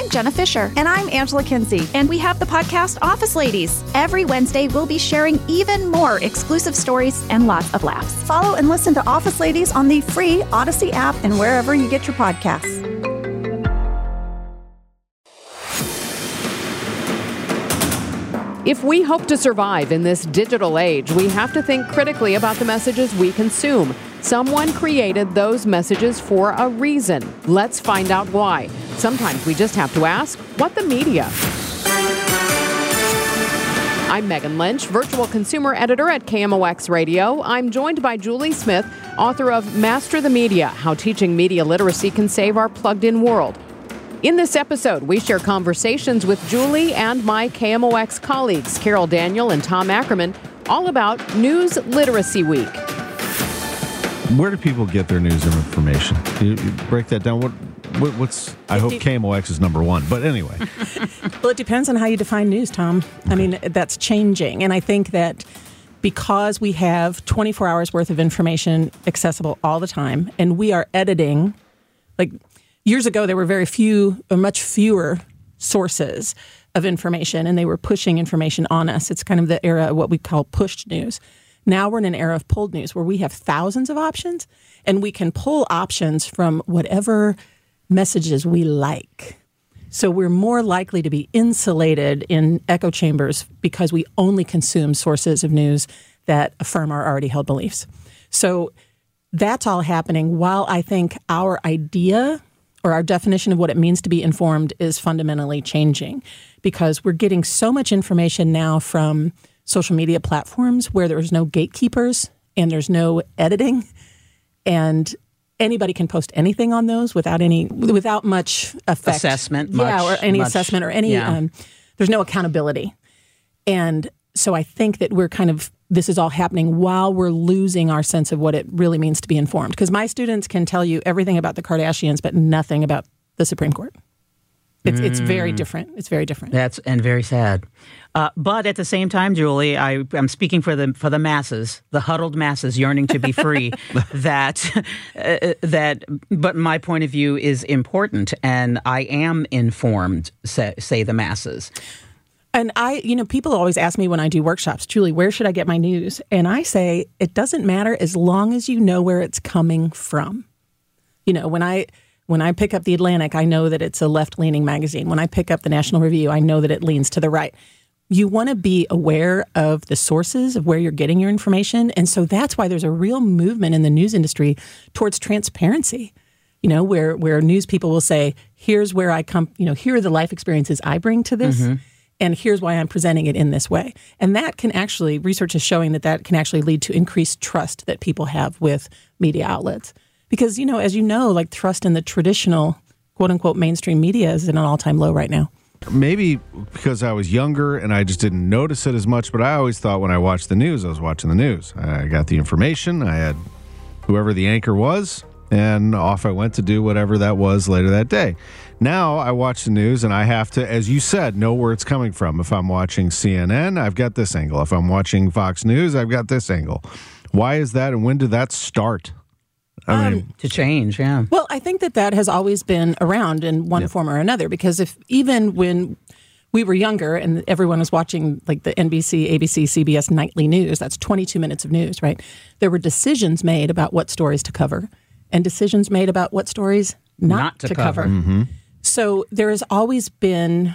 I'm Jenna Fisher. And I'm Angela Kinsey. And we have the podcast Office Ladies. Every Wednesday, we'll be sharing even more exclusive stories and lots of laughs. Follow and listen to Office Ladies on the free Odyssey app and wherever you get your podcasts. If we hope to survive in this digital age, we have to think critically about the messages we consume. Someone created those messages for a reason. Let's find out why. Sometimes we just have to ask, what the media? I'm Megan Lynch, virtual consumer editor at KMOX Radio. I'm joined by Julie Smith, author of Master the Media, How Teaching Media Literacy Can Save Our Plugged-In World. In this episode, we share conversations with Julie and my KMOX colleagues, Carol Daniel and Tom Ackerman, all about News Literacy Week. Where do people get their news and information? You break that down. What's? I hope KMOX is number one. But anyway. Well, it depends on how you define news, Tom. Okay. I mean, that's changing. And I think that because we have 24 hours worth of information accessible all the time, and we are editing, like years ago, there were much fewer sources of information, and they were pushing information on us. It's kind of the era of what we call pushed news. Now we're in an era of pulled news where we have thousands of options, and we can pull options from whatever messages we like. So we're more likely to be insulated in echo chambers because we only consume sources of news that affirm our already held beliefs. So that's all happening while I think our idea or our definition of what it means to be informed is fundamentally changing, because we're getting so much information now from social media platforms where there's no gatekeepers and there's no editing, and anybody can post anything on those without much effect. Assessment. Or any assessment or any, there's no accountability. And so I think that this is all happening while we're losing our sense of what it really means to be informed. Because my students can tell you everything about the Kardashians, but nothing about the Supreme Court. It's very different. It's very different. And very sad. But at the same time, Julie, I'm speaking for the masses, the huddled masses yearning to be free. But my point of view is important, and I am informed. Say the masses. And people always ask me when I do workshops, Julie, where should I get my news? And I say it doesn't matter as long as you know where it's coming from. When I pick up The Atlantic, I know that it's a left-leaning magazine. When I pick up the National Review, I know that it leans to the right. You want to be aware of the sources of where you're getting your information. And so that's why there's a real movement in the news industry towards transparency, where news people will say, here's where I come, here are the life experiences I bring to this, and here's why I'm presenting it in this way. And that can actually, research is showing that can actually lead to increased trust that people have with media outlets. Because, as you know, like trust in the traditional, quote unquote, mainstream media is at an all-time low right now. Maybe because I was younger and I just didn't notice it as much, but I always thought when I watched the news, I was watching the news. I got the information, I had whoever the anchor was, and off I went to do whatever that was later that day. Now I watch the news and I have to, as you said, know where it's coming from. If I'm watching CNN, I've got this angle. If I'm watching Fox News, I've got this angle. Why is that, and when did that start? To change, yeah. Well, I think that has always been around in one form or another, because even when we were younger and everyone was watching like the NBC, ABC, CBS nightly news, that's 22 minutes of news, right? There were decisions made about what stories to cover and decisions made about what stories not to cover. Mm-hmm. So there has always been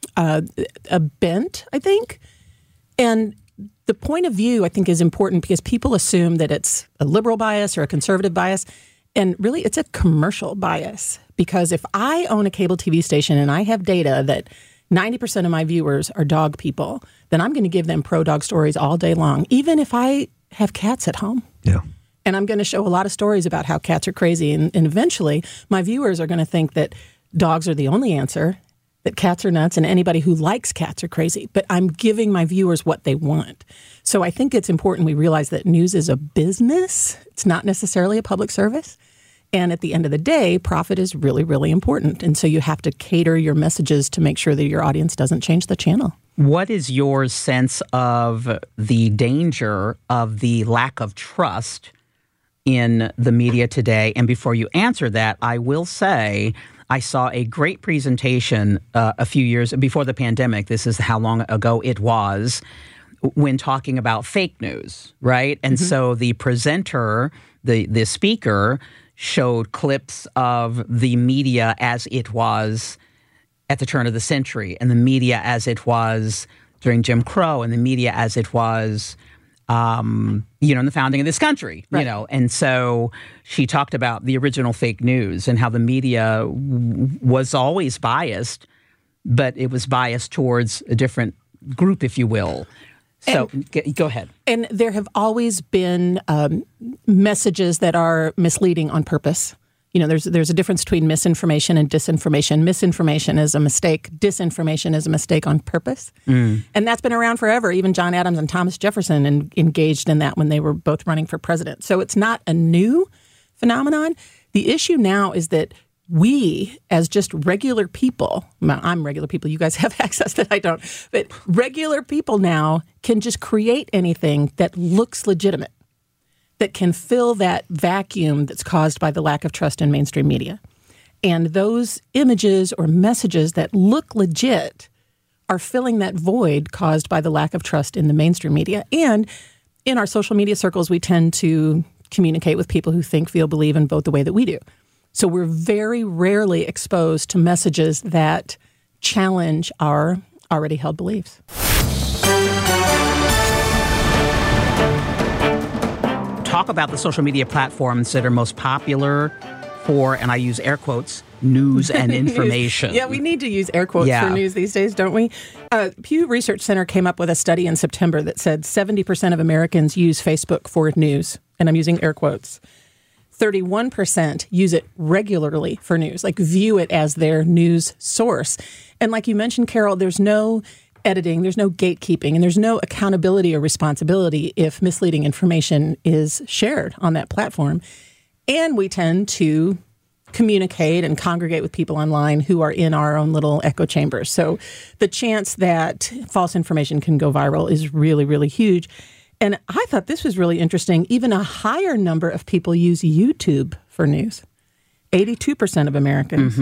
a bent, I think. And the point of view, I think, is important because people assume that it's a liberal bias or a conservative bias. And really, it's a commercial bias. Because if I own a cable TV station and I have data that 90% of my viewers are dog people, then I'm going to give them pro-dog stories all day long, even if I have cats at home. Yeah. And I'm going to show a lot of stories about how cats are crazy. And eventually, my viewers are going to think that dogs are the only answer, that cats are nuts, and anybody who likes cats are crazy. But I'm giving my viewers what they want. So I think it's important we realize that news is a business. It's not necessarily a public service. And at the end of the day, profit is really, really important. And so you have to cater your messages to make sure that your audience doesn't change the channel. What is your sense of the danger of the lack of trust in the media today? And before you answer that, I will say I saw a great presentation a few years before the pandemic. This is how long ago it was, when talking about fake news, right? And so the presenter, the speaker, showed clips of the media as it was at the turn of the century, and the media as it was during Jim Crow, and the media as it was, in the founding of this country, right. And so she talked about the original fake news and how the media was always biased, but it was biased towards a different group, if you will. So go ahead. And there have always been messages that are misleading on purpose. There's a difference between misinformation and disinformation. Misinformation is a mistake. Disinformation is a mistake on purpose. And that's been around forever. Even John Adams and Thomas Jefferson engaged in that when they were both running for president. So it's not a new phenomenon. The issue now is that we, as just regular people, I'm regular people, you guys have access that I don't, but regular people now can just create anything that looks legitimate, that can fill that vacuum that's caused by the lack of trust in mainstream media. And those images or messages that look legit are filling that void caused by the lack of trust in the mainstream media. And in our social media circles, we tend to communicate with people who think, feel, believe, and vote the way that we do. So we're very rarely exposed to messages that challenge our already held beliefs. Talk about the social media platforms that are most popular for, and I use air quotes, news and information. Yeah, we need to use air quotes for news these days, don't we? Pew Research Center came up with a study in September that said 70% of Americans use Facebook for news, and I'm using air quotes. 31% use it regularly for news, like view it as their news source. And like you mentioned, Carol, there's no editing, there's no gatekeeping, and there's no accountability or responsibility if misleading information is shared on that platform. And we tend to communicate and congregate with people online who are in our own little echo chambers. So the chance that false information can go viral is really, really huge. And I thought this was really interesting. Even a higher number of people use YouTube for news. 82% of Americans.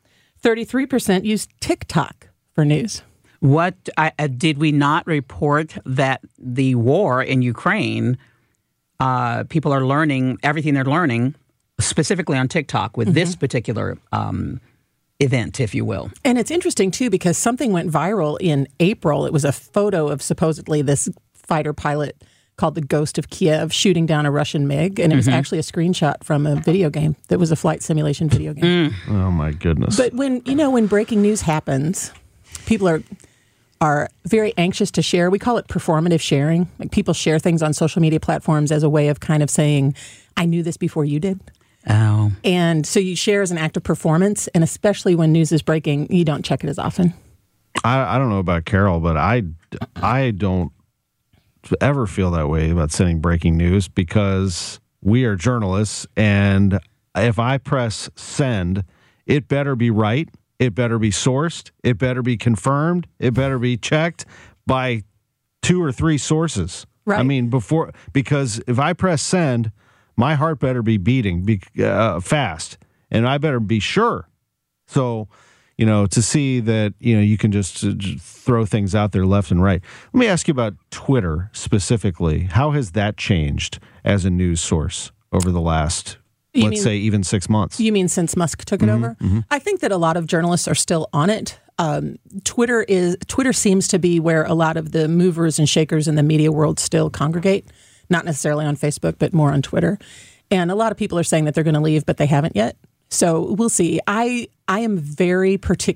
33% use TikTok for news. What did we not report that the war in Ukraine, people are learning everything they're learning specifically on TikTok with this particular event, if you will. And it's interesting, too, because something went viral in April. It was a photo of supposedly this fighter pilot called the Ghost of Kiev shooting down a Russian MiG. And it was actually a screenshot from a video game that was a flight simulation video game. Oh, my goodness. But when breaking news happens, people are very anxious to share. We call it performative sharing. Like people share things on social media platforms as a way of kind of saying, I knew this before you did. Oh. And so you share as an act of performance. And especially when news is breaking, you don't check it as often. I don't know about Carol, but I don't ever feel that way about sending breaking news because we are journalists. And if I press send, it better be right. It better be sourced. It better be confirmed. It better be checked by 2 or 3 sources. Right. I mean, because if I press send, my heart better be beating fast, and I better be sure. So, to see that, you can just throw things out there left and right. Let me ask you about Twitter specifically. How has that changed as a news source over the last let's say even 6 months. You mean since Musk took it over? I think that a lot of journalists are still on it. Twitter seems to be where a lot of the movers and shakers in the media world still congregate, not necessarily on Facebook, but more on Twitter. And a lot of people are saying that they're going to leave, but they haven't yet. So we'll see. I am very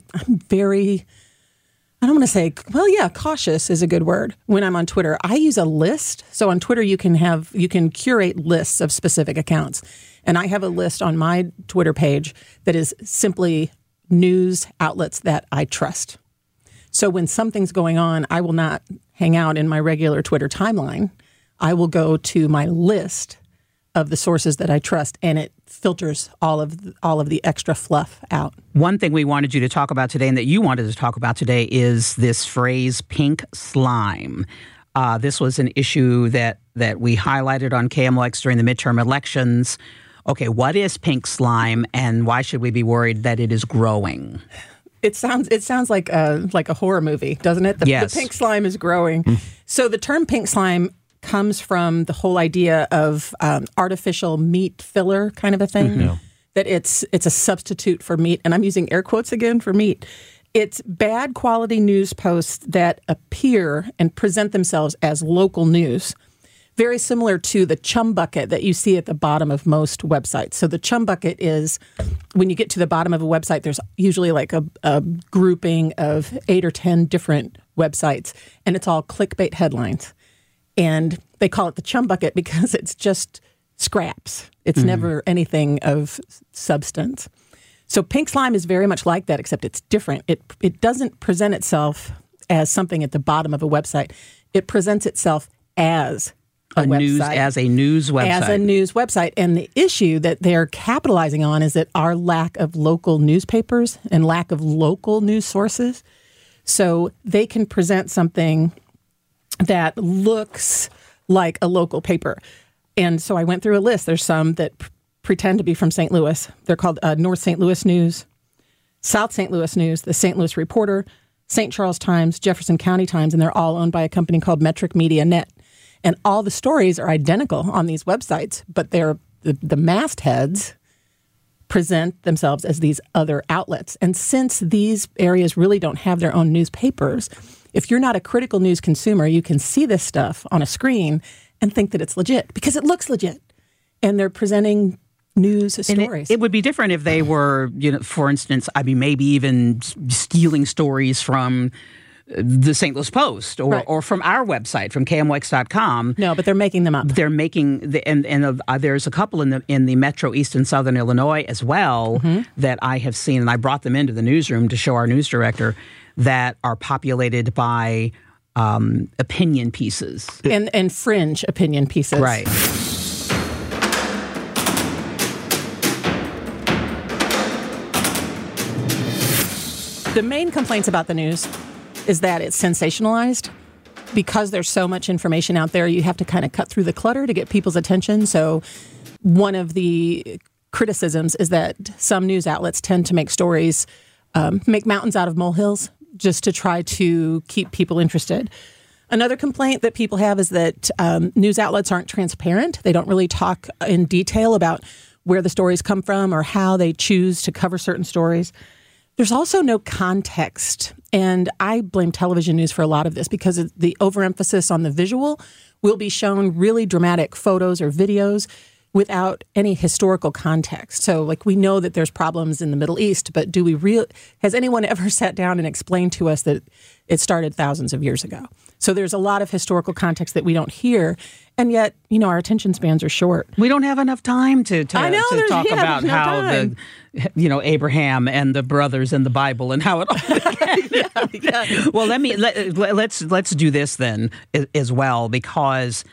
I don't want to say, cautious is a good word. When I'm on Twitter, I use a list. So on Twitter, you can curate lists of specific accounts. And I have a list on my Twitter page that is simply news outlets that I trust. So when something's going on, I will not hang out in my regular Twitter timeline. I will go to my list of the sources that I trust, and it filters all of the extra fluff out. One thing we wanted you to talk about today and that you wanted to talk about today is this phrase, pink slime. This was an issue that we highlighted on KMOX during the midterm elections okay, what is pink slime and why should we be worried that it is growing? It sounds like a horror movie, doesn't it? Yes. The pink slime is growing. So the term pink slime comes from the whole idea of artificial meat filler kind of a thing. Yeah. That it's a substitute for meat, and I'm using air quotes again for meat. It's bad quality news posts that appear and present themselves as local news. Very similar to the chum bucket that you see at the bottom of most websites. So the chum bucket is when you get to the bottom of a website, there's usually like a grouping of 8 or 10 different websites, and it's all clickbait headlines. And they call it the chum bucket because it's just scraps. It's never anything of substance. So pink slime is very much like that, except it's different. It doesn't present itself as something at the bottom of a website. It presents itself as a news website. As a news website. As a news website. And the issue that they're capitalizing on is that our lack of local newspapers and lack of local news sources. So they can present something that looks like a local paper. And so I went through a list. There's some that pretend to be from St. Louis. They're called North St. Louis News, South St. Louis News, the St. Louis Reporter, St. Charles Times, Jefferson County Times, and they're all owned by a company called Metric Media Net. And all the stories are identical on these websites, but they're the mastheads present themselves as these other outlets. And since these areas really don't have their own newspapers, if you're not a critical news consumer, you can see this stuff on a screen and think that it's legit because it looks legit. And they're presenting news stories. It would be different if they were, for instance, maybe even stealing stories from the St. Louis Post or from our website, from KMOX.com. No, but they're making them up. They're making there's a couple in the Metro East and Southern Illinois as well that I have seen, and I brought them into the newsroom to show our news director, that are populated by opinion pieces and fringe opinion pieces, right? The main complaints about the news is that it's sensationalized. Because there's so much information out there, you have to kind of cut through the clutter to get people's attention. So one of the criticisms is that some news outlets tend to make stories, make mountains out of molehills, just to try to keep people interested. Another complaint that people have is that news outlets aren't transparent. They don't really talk in detail about where the stories come from or how they choose to cover certain stories. There's also no context, and I blame television news for a lot of this because the overemphasis on the visual will be shown really dramatic photos or videos without any historical context. So, we know that there's problems in the Middle East, but has anyone ever sat down and explained to us that it started thousands of years ago? So there's a lot of historical context that we don't hear, and yet, our attention spans are short. We don't have enough time to talk about how Abraham and the brothers in the Bible and how it all began. Well, let's do this then as well, because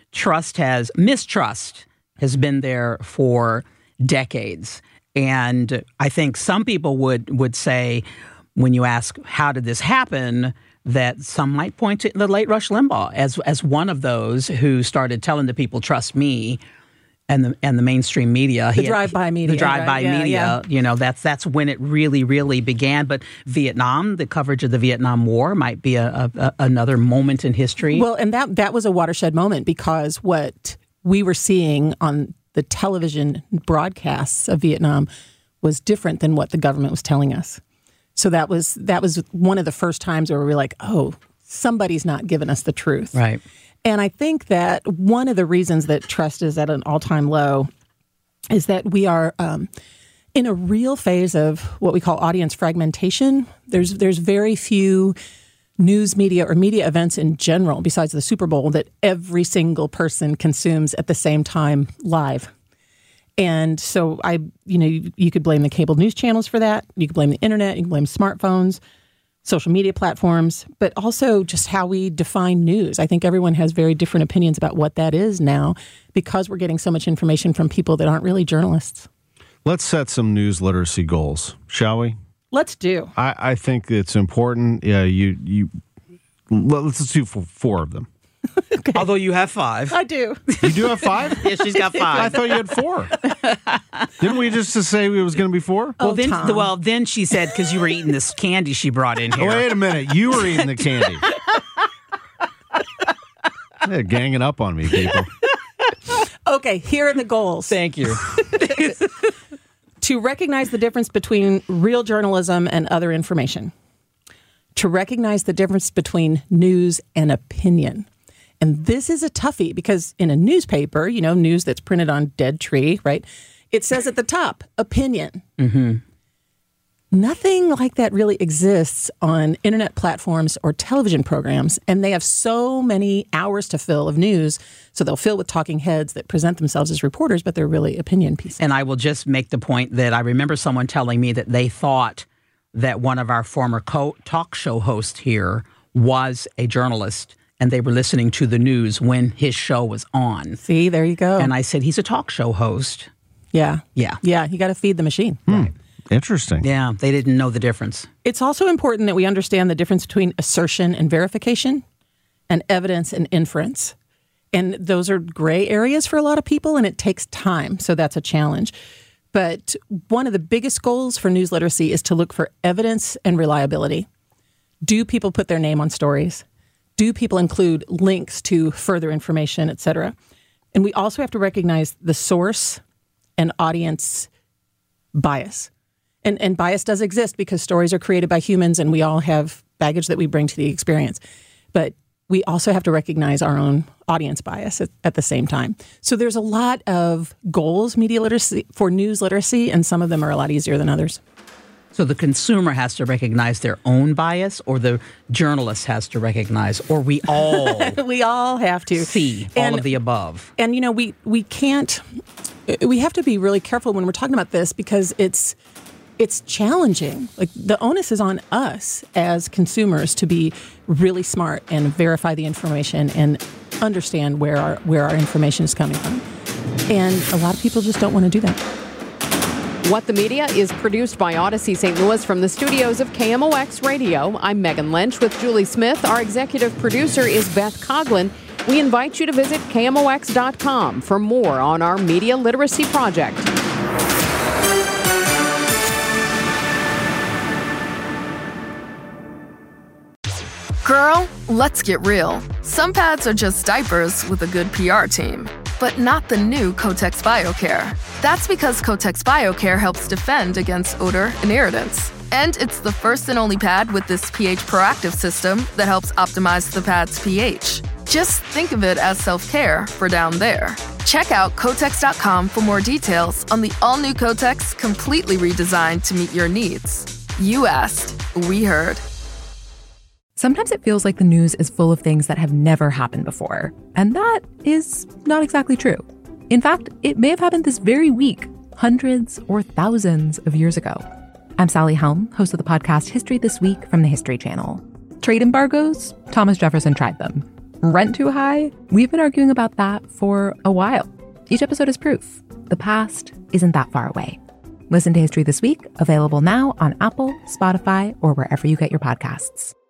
mistrust has been there for decades. And I think some people would say, when you ask, how did this happen, that some might point to the late Rush Limbaugh as one of those who started telling the people, trust me, and the mainstream media. The drive-by media. That's when it really, really began. But Vietnam, the coverage of the Vietnam War might be another moment in history. Well, and that was a watershed moment because what we were seeing on the television broadcasts of Vietnam was different than what the government was telling us. So that was one of the first times where we were like, oh, somebody's not giving us the truth. Right. And I think that one of the reasons that trust is at an all-time low is that we are in a real phase of what we call audience fragmentation. There's very few news media or media events in general, besides the Super Bowl, that every single person consumes at the same time live. And so you could blame the cable news channels for that. You could blame the internet. You can blame smartphones, social media platforms, but also just how we define news. I think everyone has very different opinions about what that is now because we're getting so much information from people that aren't really journalists. Let's set some news literacy goals, shall we? Let's do. I think it's important. Yeah, let's do 4 of them. Okay. Although you have 5. I do. You do have 5? Yeah, she's got 5. I thought you had 4. Didn't we just say it was going to be 4? Then she said, because you were eating this candy she brought in here. Wait a minute. You were eating the candy. They're ganging up on me, people. Okay, here are the goals. Thank you. To recognize the difference between real journalism and other information. To recognize the difference between news and opinion. And this is a toughie because in a newspaper, news that's printed on dead tree, right? It says at the top, opinion. Mm-hmm. Nothing like that really exists on internet platforms or television programs. And they have so many hours to fill of news. So they'll fill with talking heads that present themselves as reporters, but they're really opinion pieces. And I will just make the point that I remember someone telling me that they thought that one of our former talk show hosts here was a journalist, and they were listening to the news when his show was on. See, there you go. And I said, he's a talk show host. Yeah. Yeah. Yeah, you got to feed the machine. Right. Interesting. Yeah, they didn't know the difference. It's also important that we understand the difference between assertion and verification and evidence and inference. And those are gray areas for a lot of people, and it takes time. So that's a challenge. But one of the biggest goals for news literacy is to look for evidence and reliability. Do people put their name on stories? Do people include links to further information, et cetera? And we also have to recognize the source and audience bias. And bias does exist because stories are created by humans and we all have baggage that we bring to the experience. But we also have to recognize our own audience bias at the same time. So there's a lot of goals, media literacy, for news literacy, and some of them are a lot easier than others. So the consumer has to recognize their own bias, or the journalist has to recognize, or we all we all have to see all of the above. And we can't. We have to be really careful when we're talking about this because it's challenging. Like the onus is on us as consumers to be really smart and verify the information and understand where our information is coming from. And a lot of people just don't want to do that. What the Media is produced by Odyssey St. Louis from the studios of KMOX Radio. I'm Megan Lynch with Julie Smith. Our executive producer is Beth Coughlin. We invite you to visit KMOX.com for more on our media literacy project. Girl, let's get real. Some pads are just diapers with a good PR team. But not the new Kotex BioCare. That's because Kotex BioCare helps defend against odor and irritants. And it's the first and only pad with this pH proactive system that helps optimize the pad's pH. Just think of it as self-care for down there. Check out Kotex.com for more details on the all-new Kotex, completely redesigned to meet your needs. You asked, we heard. Sometimes it feels like the news is full of things that have never happened before. And that is not exactly true. In fact, it may have happened this very week, hundreds or thousands of years ago. I'm Sally Helm, host of the podcast History This Week from the History Channel. Trade embargoes? Thomas Jefferson tried them. Rent too high? We've been arguing about that for a while. Each episode is proof. The past isn't that far away. Listen to History This Week, available now on Apple, Spotify, or wherever you get your podcasts.